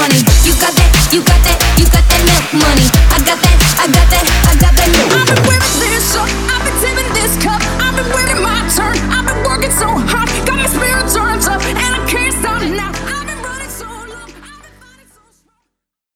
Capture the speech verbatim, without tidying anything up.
honey. You got that, you got that, you got that milk money. I got that, I got that.